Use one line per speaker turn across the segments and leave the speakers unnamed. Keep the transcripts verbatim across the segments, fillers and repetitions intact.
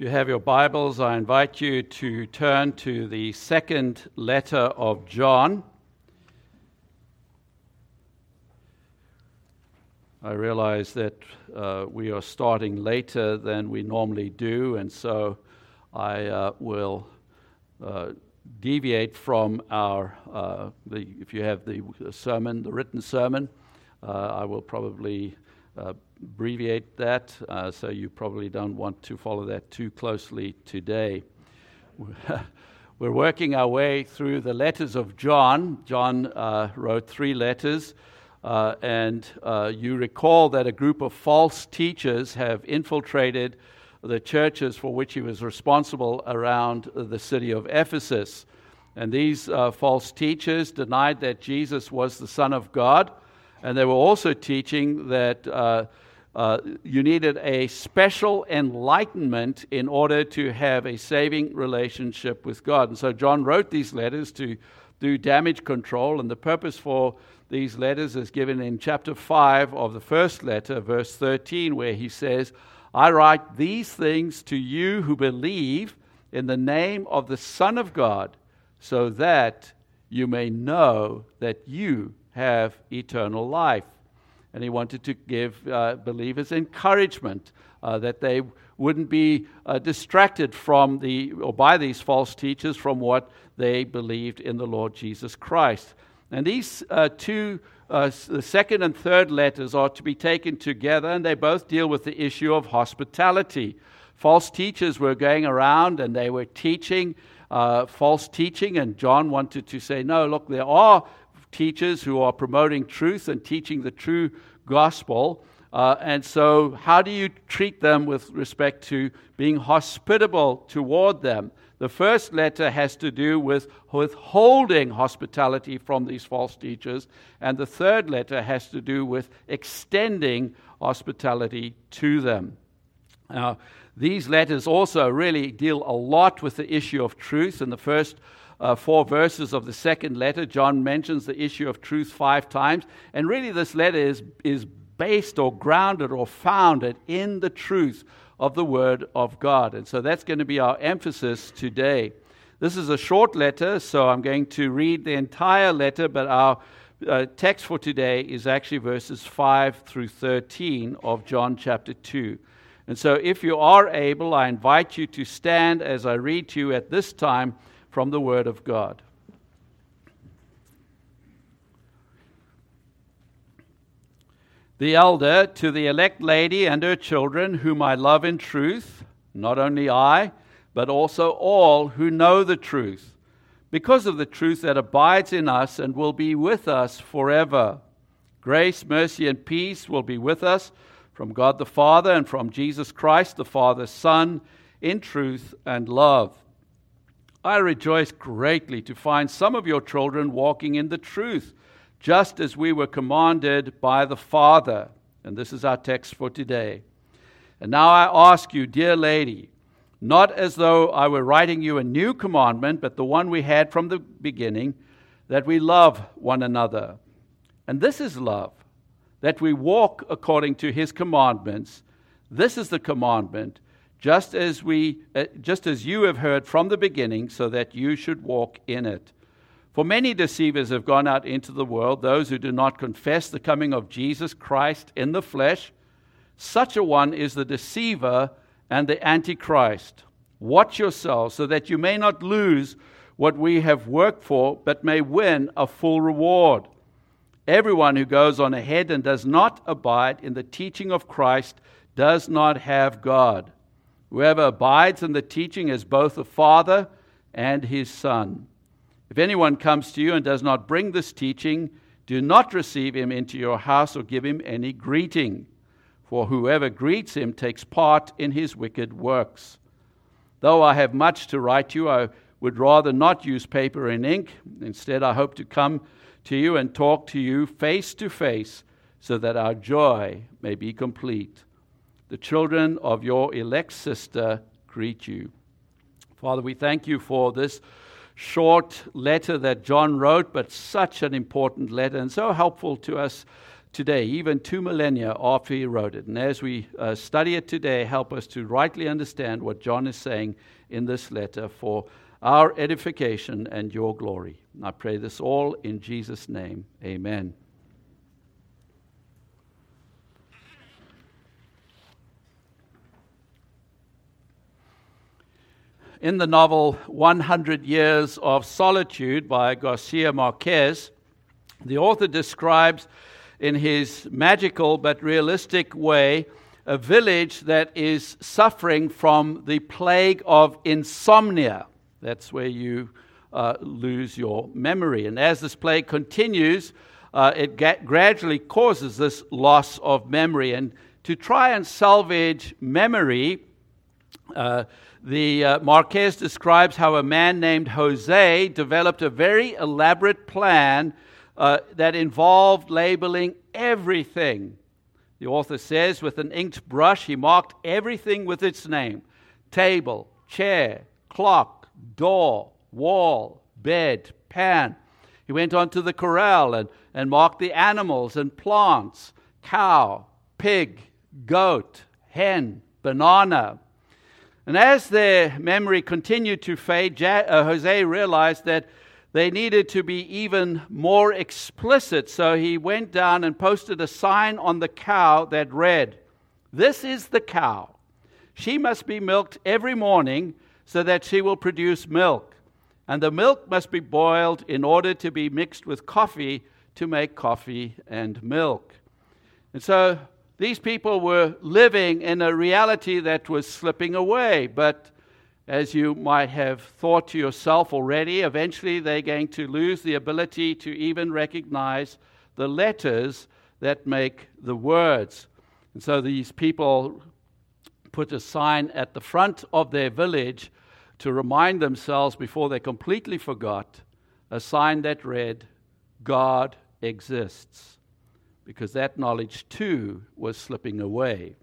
you have your Bibles, I invite you to turn to the second letter of John. I realize that uh, we are starting later than we normally do, and so I uh, will uh, deviate from our, uh, the, if you have the sermon, the written sermon, uh, I will probably uh, abbreviate that, uh, so you probably don't want to follow that too closely today. We're working our way through the letters of John. John uh, wrote three letters, uh, and uh, you recall that a group of false teachers have infiltrated the churches for which he was responsible around the city of Ephesus. And these uh, false teachers denied that Jesus was the Son of God, and they were also teaching that uh, uh, you needed a special enlightenment in order to have a saving relationship with God. And so John wrote these letters to do damage control, and the purpose for these letters is given in chapter five of the first letter, verse thirteen, where he says, I write these things to you who believe in the name of the Son of God, so that you may know that you have eternal life. And he wanted to give uh, believers encouragement uh, that they wouldn't be uh, distracted from the or by these false teachers from what they believed in the Lord Jesus Christ. And these uh, two, uh, the second and third letters are to be taken together, and they both deal with the issue of hospitality. False teachers were going around and they were teaching uh, false teaching, and John wanted to say, no, look, there are teachers who are promoting truth and teaching the true gospel. Uh, and so how do you treat them with respect to being hospitable toward them? The first letter has to do with withholding hospitality from these false teachers, and the third letter has to do with extending hospitality to them. Now, these letters also really deal a lot with the issue of truth. In the first uh, four verses of the second letter, John mentions the issue of truth five times, and really this letter is, is based or grounded or founded in the truth of the Word of God. And so that's going to be our emphasis today. This is a short letter, so I'm going to read the entire letter, but our uh, text for today is actually verses five through thirteen of John chapter two. And so if you are able, I invite you to stand as I read to you at this time from the Word of God. The elder to the elect lady and her children, whom I love in truth, not only I, but also all who know the truth, because of the truth that abides in us and will be with us forever. Grace, mercy, and peace will be with us from God the Father and from Jesus Christ, the Father's Son, in truth and love. I rejoice greatly to find some of your children walking in the truth, just as we were commanded by the Father. And this is our text for today. And now I ask you, dear lady, not as though I were writing you a new commandment, but the one we had from the beginning, that we love one another. And this is love, that we walk according to his commandments. This is the commandment, just as we, uh, just as you have heard from the beginning, so that you should walk in it. For many deceivers have gone out into the world, those who do not confess the coming of Jesus Christ in the flesh. Such a one is the deceiver and the antichrist. Watch yourselves so that you may not lose what we have worked for, but may win a full reward. Everyone who goes on ahead and does not abide in the teaching of Christ does not have God. Whoever abides in the teaching is both the Father and his Son. If anyone comes to you and does not bring this teaching, do not receive him into your house or give him any greeting, for whoever greets him takes part in his wicked works. Though I have much to write you, I would rather not use paper and ink. Instead, I hope to come to you and talk to you face to face, so that our joy may be complete. The children of your elect sister greet you. Father, we thank you for this short letter that John wrote, but such an important letter and so helpful to us today, even two millennia after he wrote it. And as we uh, study it today, help us to rightly understand what John is saying in this letter for our edification and your glory. And I pray this all in Jesus' name. Amen. In the novel one hundred Years of Solitude by Garcia Marquez, the author describes in his magical but realistic way a village that is suffering from the plague of insomnia. That's where you uh, lose your memory. And as this plague continues, uh, it ga- gradually causes this loss of memory. And to try and salvage memory, uh, The uh, Marquez describes how a man named Jose developed a very elaborate plan uh, that involved labeling everything. The author says, with an inked brush, he marked everything with its name: table, chair, clock, door, wall, bed, pan. He went on to the corral and, and marked the animals and plants: cow, pig, goat, hen, banana. And as their memory continued to fade, ja- uh, Jose realized that they needed to be even more explicit. So he went down and posted a sign on the cow that read, "This is the cow. She must be milked every morning so that she will produce milk. And the milk must be boiled in order to be mixed with coffee to make coffee and milk." And so these people were living in a reality that was slipping away. But as you might have thought to yourself already, eventually they're going to lose the ability to even recognize the letters that make the words. And so these people put a sign at the front of their village to remind themselves before they completely forgot, a sign that read, "God exists," because that knowledge too was slipping away.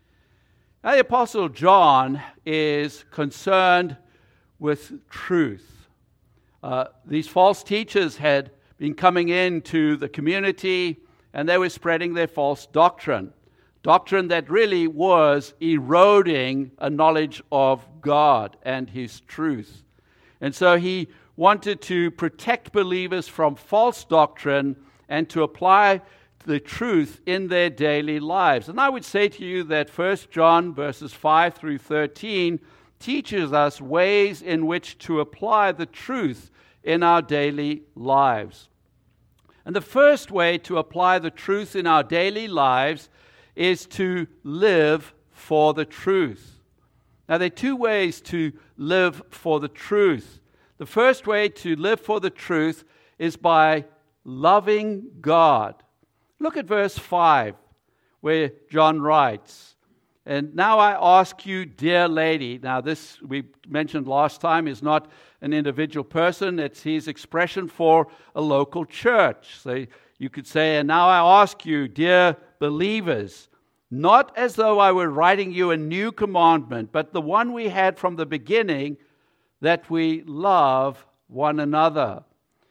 Now, the Apostle John is concerned with truth. Uh, these false teachers had been coming into the community and they were spreading their false doctrine. Doctrine that really was eroding a knowledge of God and His truth. And so he wanted to protect believers from false doctrine and to apply the truth in their daily lives. And I would say to you that First John verses five through thirteen teaches us ways in which to apply the truth in our daily lives. And the first way to apply the truth in our daily lives is to live for the truth. Now, there are two ways to live for the truth. The first way to live for the truth is by loving God. Look at verse five, where John writes, "And now I ask you, dear lady." Now, this we mentioned last time is not an individual person. It's his expression for a local church. So you could say, "And now I ask you, dear believers, not as though I were writing you a new commandment, but the one we had from the beginning, that we love one another."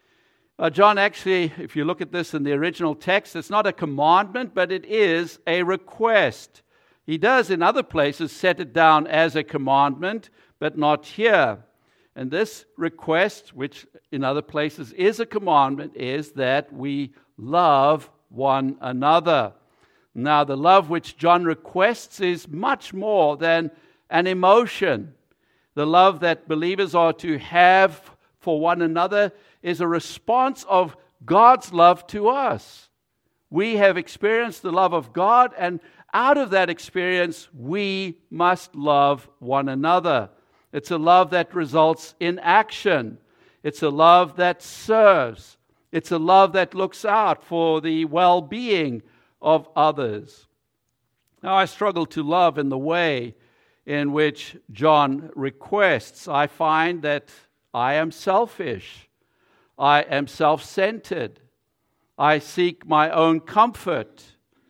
Uh, John actually, if you look at this in the original text, it's not a commandment, but it is a request. He does in other places set it down as a commandment, but not here. And this request, which in other places is a commandment, is that we love one another. Now, the love which John requests is much more than an emotion. The love that believers are to have for one another is a response of God's love to us. We have experienced the love of God, and out of that experience, we must love one another. It's a love that results in action. It's a love that serves. It's a love that looks out for the well-being of others. Now, I struggle to love in the way in which John requests. I find that I am selfish. I am self-centered. I seek my own comfort.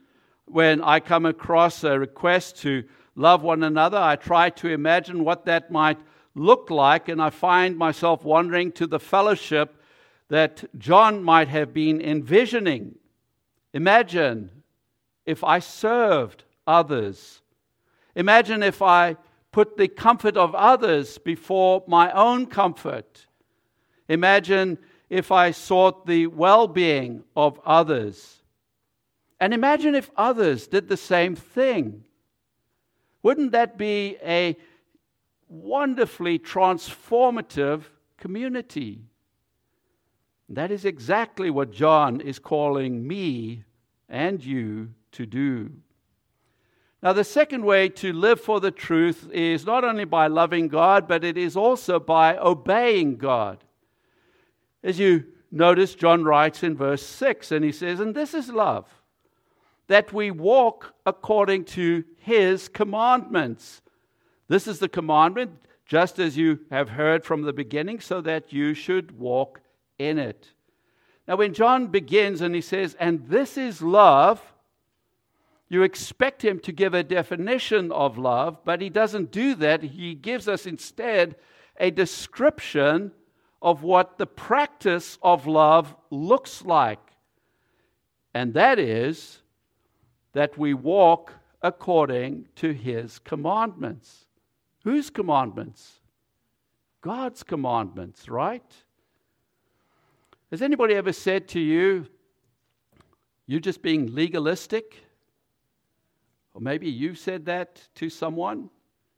When I come across a request to love one another, I try to imagine what that might look like, and I find myself wandering to the fellowship that John might have been envisioning. Imagine if I served others. Imagine if I put the comfort of others before my own comfort. Imagine if I sought the well-being of others. And imagine if others did the same thing. Wouldn't that be a wonderfully transformative community? That is exactly what John is calling me and you to do. Now, the second way to live for the truth is not only by loving God, but it is also by obeying God. As you notice, John writes in verse six, and he says, "And this is love, that we walk according to His commandments." This is the commandment, just as you have heard from the beginning, so that you should walk in it. Now, when John begins and he says, "And this is love," you expect him to give a definition of love, but he doesn't do that. He gives us instead a description of what the practice of love looks like. And that is that we walk according to His commandments. Whose commandments? God's commandments, right? Has anybody ever said to you, "You're just being legalistic"? Or maybe you said that to someone.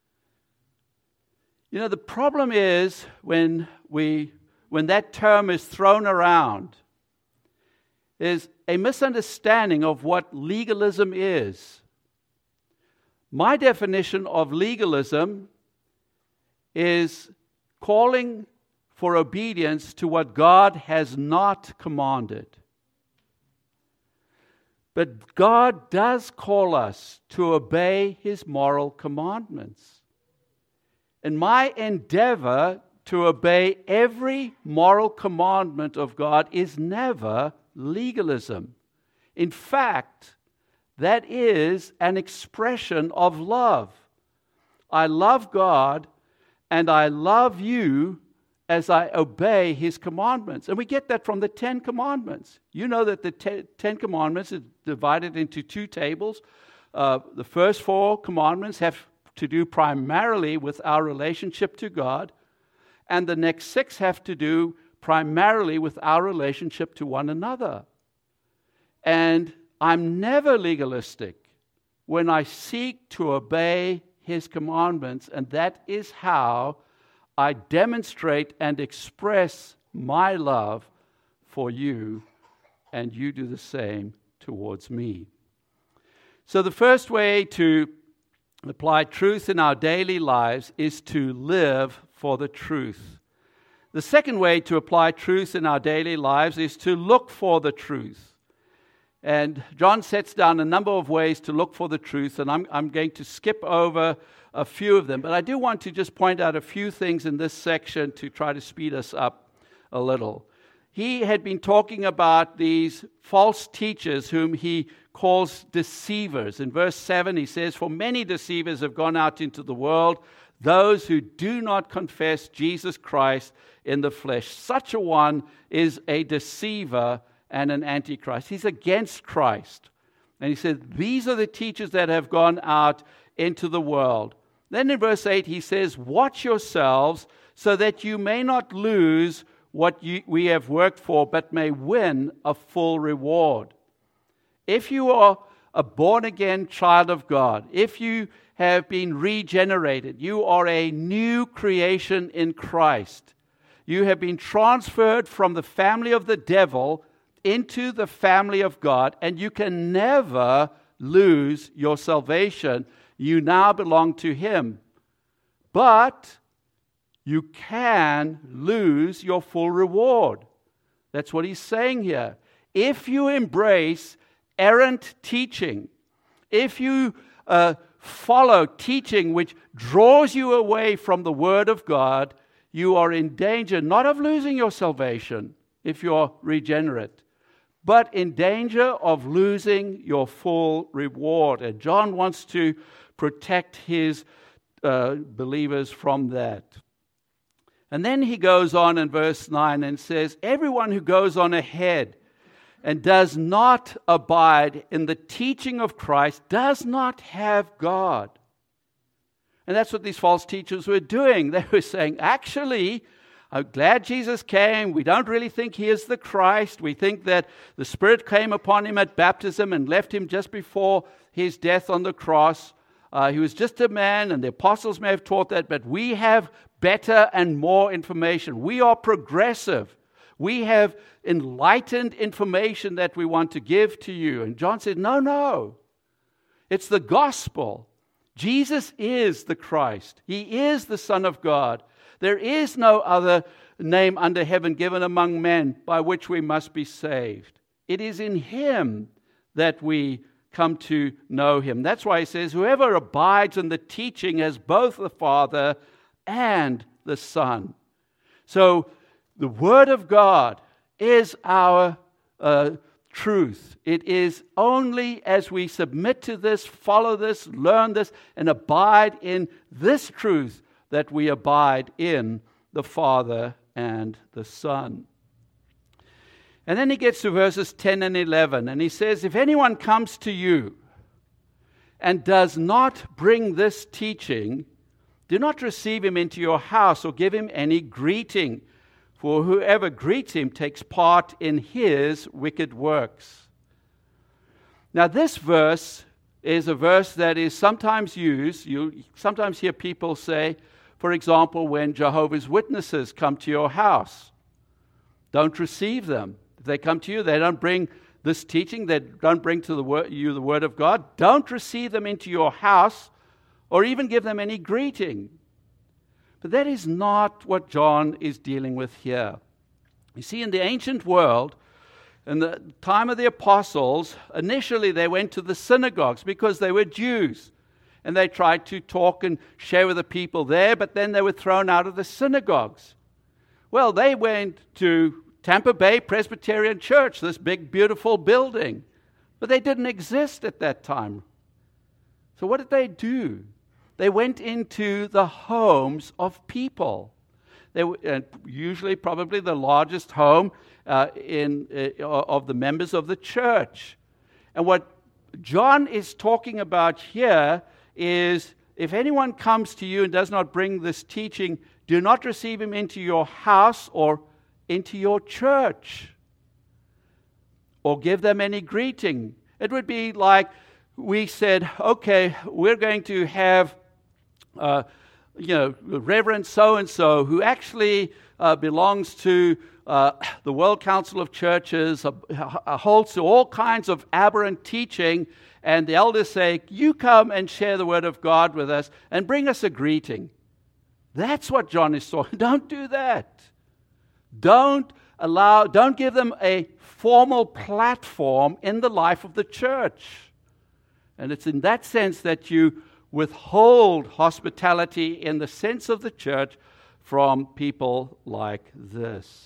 You know, the problem is when we, when that term is thrown around, is a misunderstanding of what legalism is. My definition of legalism is calling for obedience to what God has not commanded. But God does call us to obey His moral commandments. And my endeavor to obey every moral commandment of God is never legalism. In fact, that is an expression of love. I love God and I love you as I obey His commandments. And we get that from the Ten Commandments. You know that the te- Ten Commandments is divided into two tables. Uh, the first four commandments have to do primarily with our relationship to God, and the next six have to do primarily with our relationship to one another. And I'm never legalistic when I seek to obey His commandments, and that is how I demonstrate and express my love for you, and you do the same towards me. So the first way to apply truth in our daily lives is to live for the truth. The second way to apply truth in our daily lives is to look for the truth. And John sets down a number of ways to look for the truth, and I'm, I'm going to skip over a few of them. But I do want to just point out a few things in this section to try to speed us up a little. He had been talking about these false teachers whom he calls deceivers. In verse seven, he says, "For many deceivers have gone out into the world, those who do not confess Jesus Christ in the flesh. Such a one is a deceiver and an antichrist." He's against Christ. And he said, these are the teachers that have gone out into the world. Then in verse eight, he says, "Watch yourselves so that you may not lose what you, we have worked for, but may win a full reward." If you are a born-again child of God, if you have been regenerated, you are a new creation in Christ. You have been transferred from the family of the devil into the family of God, and you can never lose your salvation. You now belong to Him. But you can lose your full reward. That's what he's saying here. If you embrace errant teaching, if you uh, follow teaching which draws you away from the Word of God, you are in danger not of losing your salvation if you're regenerate, but in danger of losing your full reward. And John wants to protect his uh, believers from that. And then he goes on in verse nine and says, "Everyone who goes on ahead and does not abide in the teaching of Christ does not have God. And that's what these false teachers were doing. They were saying, actually, I'm glad Jesus came. We don't really think he is the Christ. We think that the Spirit came upon him at baptism and left him just before his death on the cross. Uh, he was just a man, and the apostles may have taught that, but we have better and more information. We are progressive. We have enlightened information that we want to give to you. And John said, no, no. It's the gospel. Jesus is the Christ. He is the Son of God. There is no other name under heaven given among men by which we must be saved. It is in him that we come to know him. That's why he says, whoever abides in the teaching has both the Father and the Son. So the Word of God is our uh, truth. It is only as we submit to this, follow this, learn this, and abide in this truth that we abide in the Father and the Son. And then he gets to verses ten and eleven, and he says, if anyone comes to you and does not bring this teaching, do not receive him into your house or give him any greeting, for whoever greets him takes part in his wicked works. Now this verse is a verse that is sometimes used. You sometimes hear people say, for example, when Jehovah's Witnesses come to your house, don't receive them. If they come to you, they don't bring this teaching, they don't bring to the word, you the Word of God, don't receive them into your house or even give them any greeting. But that is not what John is dealing with here. You see, in the ancient world, in the time of the apostles, initially they went to the synagogues because they were Jews. And they tried to talk and share with the people there, but then they were thrown out of the synagogues. Well, they went to Tampa Bay Presbyterian Church, this big, beautiful building. But they didn't exist at that time. So what did they do? They went into the homes of people. They were uh, usually probably the largest home uh, in uh, of the members of the church. And what John is talking about here is, if anyone comes to you and does not bring this teaching, do not receive him into your house or into your church, or give them any greeting. It would be like we said, okay, we're going to have, uh, you know, Reverend so-and-so who actually uh, belongs to uh, the World Council of Churches, uh, holds to all kinds of aberrant teaching, and the elders say, you come and share the Word of God with us and bring us a greeting. That's what John is talking. Don't do that. Don't allow, don't give them a formal platform in the life of the church. And it's in that sense that you withhold hospitality in the sense of the church from people like this.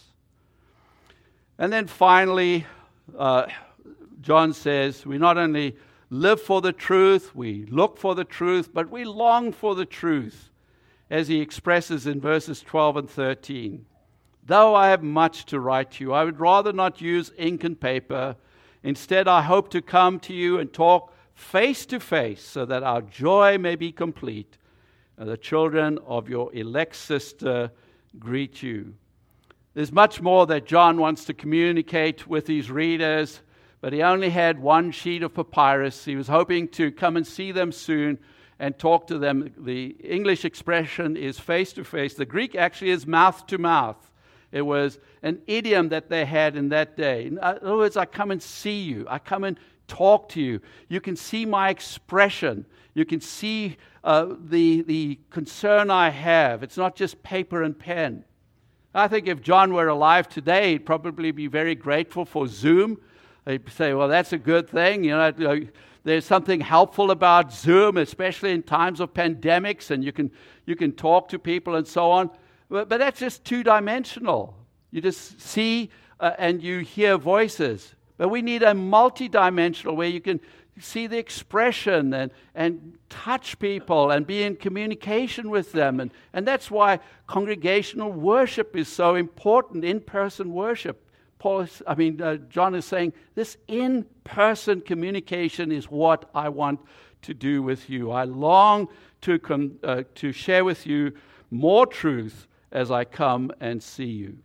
And then finally, uh, John says, we not only live for the truth, we look for the truth, but we long for the truth, as he expresses in verses twelve and thirteen. Though I have much to write to you, I would rather not use ink and paper. Instead, I hope to come to you and talk face to face so that our joy may be complete. And the children of your elect sister greet you. There's much more that John wants to communicate with his readers, but he only had one sheet of papyrus. He was hoping to come and see them soon and talk to them. The English expression is face to face. The Greek actually is mouth to mouth. It was an idiom that they had in that day. In other words, I come and see you. I come and talk to you. You can see my expression. You can see uh, the, the concern I have. It's not just paper and pen. I think if John were alive today, he'd probably be very grateful for Zoom. He'd say, well, that's a good thing. You know, there's something helpful about Zoom, especially in times of pandemics, and you can you can talk to people and so on. But, but that's just two-dimensional. You just see uh, and you hear voices. But we need a multi-dimensional where you can see the expression and, and touch people and be in communication with them. And, and that's why congregational worship is so important, in-person worship. Paul is, I mean, uh, John is saying, this in-person communication is what I want to do with you. I long to com- uh, to share with you more truth as I come and see you.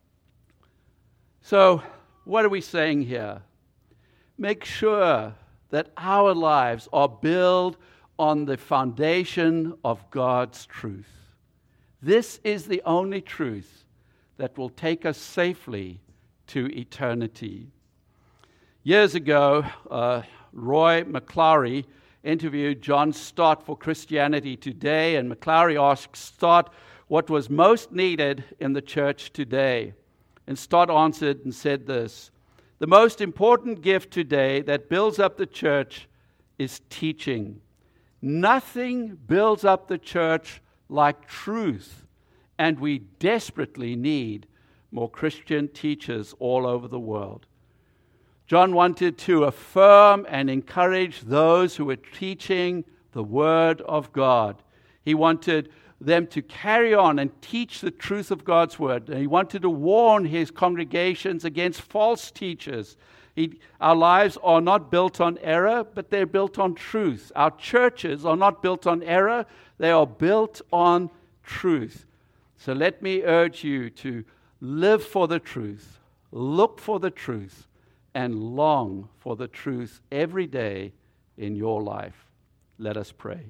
So, what are we saying here? Make sure that our lives are built on the foundation of God's truth. This is the only truth that will take us safely to eternity. Years ago, uh, Roy McClary interviewed John Stott for Christianity Today, and McClary asked Stott what was most needed in the church today. And Stott answered and said this: the most important gift today that builds up the church is teaching. Nothing builds up the church like truth, and we desperately need more Christian teachers all over the world. John wanted to affirm and encourage those who were teaching the Word of God. He wanted them to carry on and teach the truth of God's Word. And he wanted to warn his congregations against false teachers. He, our lives are not built on error, but they're built on truth. Our churches are not built on error, they are built on truth. So let me urge you to live for the truth, look for the truth, and long for the truth every day in your life. Let us pray.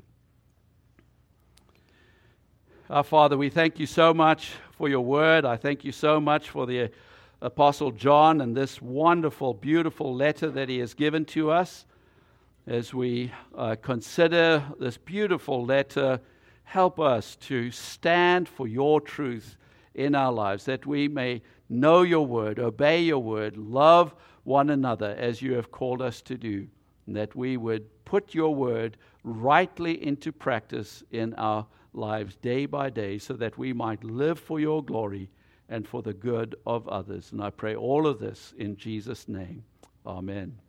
Our Father, we thank you so much for your word. I thank you so much for the Apostle John and this wonderful, beautiful letter that he has given to us. As we uh, consider this beautiful letter, help us to stand for your truth in our lives, that we may know your word, obey your word, love one another as you have called us to do, and that we would put your word rightly into practice in our lives day by day, so that we might live for your glory and for the good of others. And I pray all of this in Jesus' name. Amen.